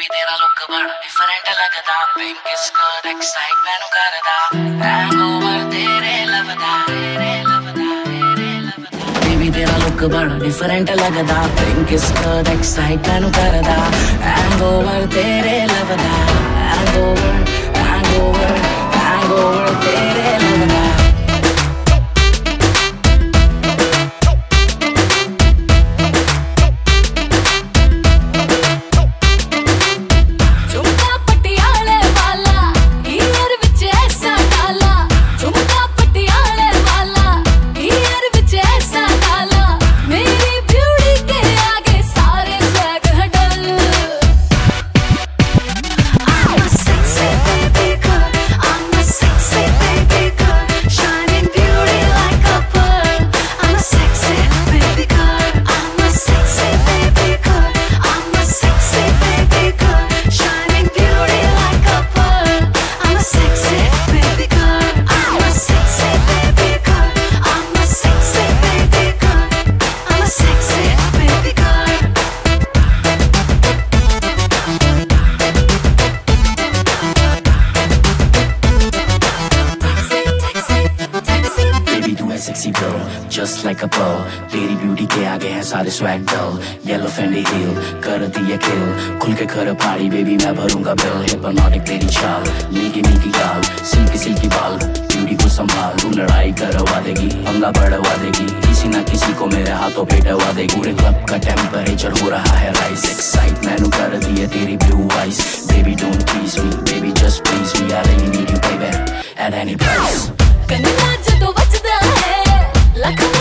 Baby तेरा look बड़ा different लगदा Pink skirt excite मैनू करदा Hangover तेरे लवदा Baby तेरा look बड़ा different लगदा Pink skirt excite मैनू करदा Hangover तेरे लवदा Hangover तेरे लवदा Sexy girl, just like a pearl. तेरी ब्यूटी के आगे है सारे swag dull. Yellow Fendi heel, कर दिया kill. खुल के कर पारी baby मैं भरूंगा bill. Hypnotic तेरी चाल, मिल्की मिल्की गाल, सिल्की सिल्की बाल. ब्यूटी को संभाल, तू लड़ाई करवा देगी, हमला बढ़वा देगी. किसी ना किसी को मेरे हाथों पे डवा देगी. पूरे क्लब का टेम्परेचर हो रहा है rise. Excite मैनू कर दिया तेरी blue eyes. Baby don't tease me, baby just please me. I really need you baby, at any price. कन्ना जदों बचदा है लख